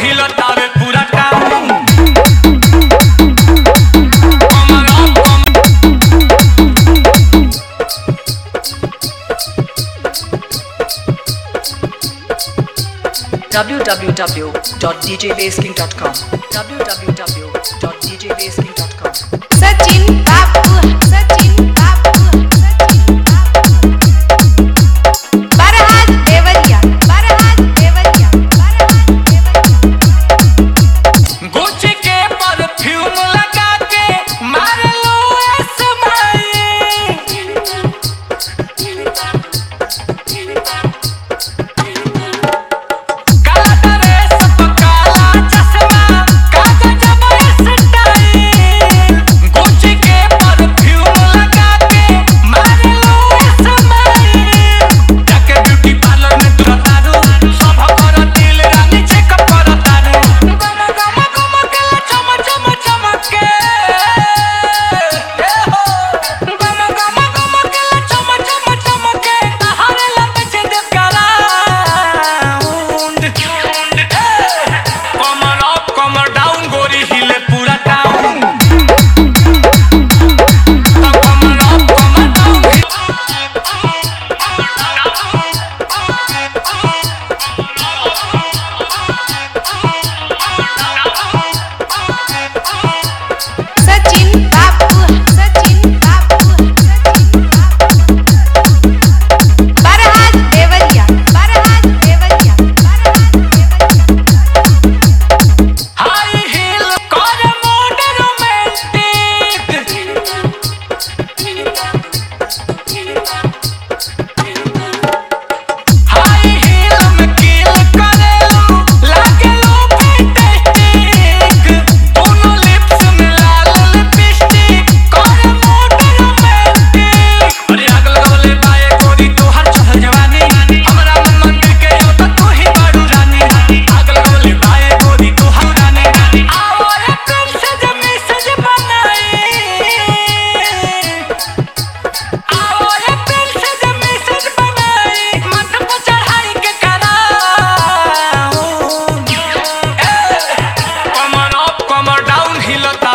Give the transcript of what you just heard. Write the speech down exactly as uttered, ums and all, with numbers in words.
हिलतावे पूरा town. w w w dot d j bass king dot com w w w dot d j bass king dot com Sachin Babu, Sachin Babu, Sachin Babu. Barhad Devariya, Barhad Devariya, Barhad Devariya. Gucci के perfume लगा के मार लो हिलता